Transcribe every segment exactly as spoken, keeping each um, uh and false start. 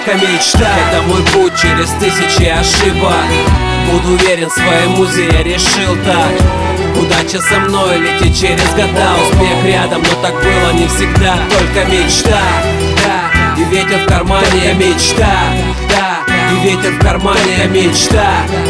только мечта. Это мой путь через тысячи ошибок. Буду уверен в своей музе, я решил так. Удача со мной летит через года. Успех рядом, но так было не всегда. Только мечта, да, и ветер в кармане, я мечта, да, и ветер в кармане, я мечта,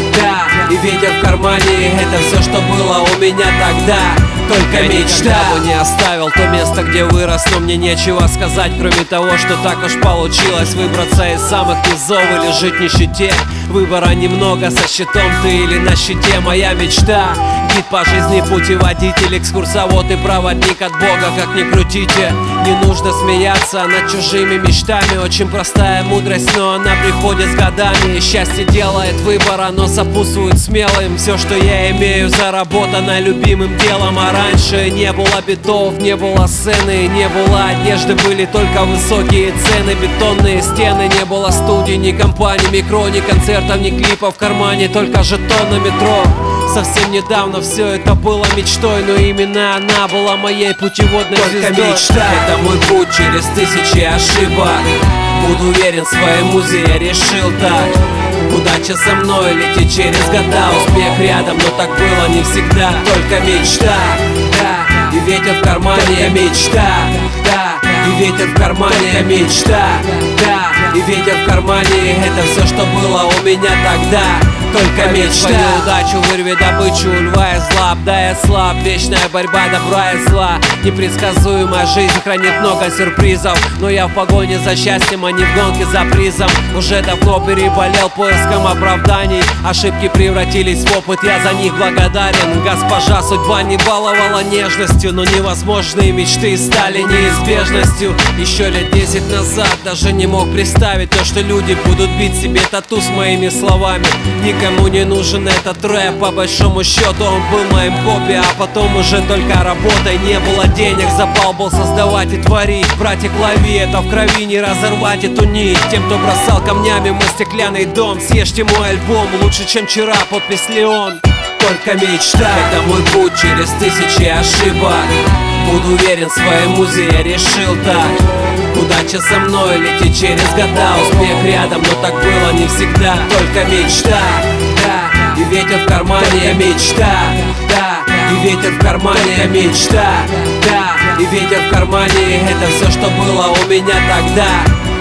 да, и ветер в кармане. Это все, что было у меня тогда. Только я мечта. Никого не оставил то место, где вырос, но мне нечего сказать, кроме того, что так уж получилось выбраться из самых низов или жить в нищете. Выбора немного, со щитом ты или на щите. Моя мечта — гид по жизни, путеводитель, экскурсовод и проводник от Бога. Как ни крутите, не нужно смеяться над чужими мечтами. Очень простая мудрость, но она приходит с годами. И счастье делает выбор, оно сопутствует смелым. Все, что я имею, заработано любимым делом. А раньше не было битов, не было сцены, не было одежды, были только высокие цены. Бетонные стены, не было студий, ни компаний, микро, ни концертов, ни клипов в кармане, только жетон на метро. Совсем недавно все это было мечтой, но именно она была моей путеводной звездой. Только мечта. Это мой путь через тысячи ошибок. Буду уверен в своей музе, я решил так. Удача со мной летит через года. Успех рядом, но так было не всегда. Только мечта, да, и ветер в кармане, я мечта, да, и ветер в кармане, я мечта, да, и ветер в кармане. Это все, что было у меня тогда. Только мечта. Свою удачу вырви добычу у льва и зла. Обдай слаб, вечная борьба добра и зла. Непредсказуемая жизнь хранит много сюрпризов, но я в погоне за счастьем, а не в гонке за призом. Уже давно переболел поиском оправданий. Ошибки превратились в опыт, я за них благодарен. Госпожа судьба не баловала нежностью, но невозможные мечты стали неизбежностью. Еще лет десять назад даже не мог представить то, что люди будут бить себе тату с моими словами. Никому не нужен этот рэп, по большому счету он был моим хобби. А потом уже только работой, не было денег, запал был создавать и творить. Братик, лови, это в крови, не разорвать эту нить. Тем, кто бросал камнями мой стеклянный дом, съешьте мой альбом, лучше чем вчера, подпись Леон. Только мечта. Это мой путь через тысячи ошибок. Буду уверен в своей музе, я решил так. Удача со мной летит через года. Успех рядом, но так было не всегда. Только мечта, да, и ветер в кармане, я мечта, да, и ветер в кармане, я мечта, да, и ветер в кармане. Это все, что было у меня тогда.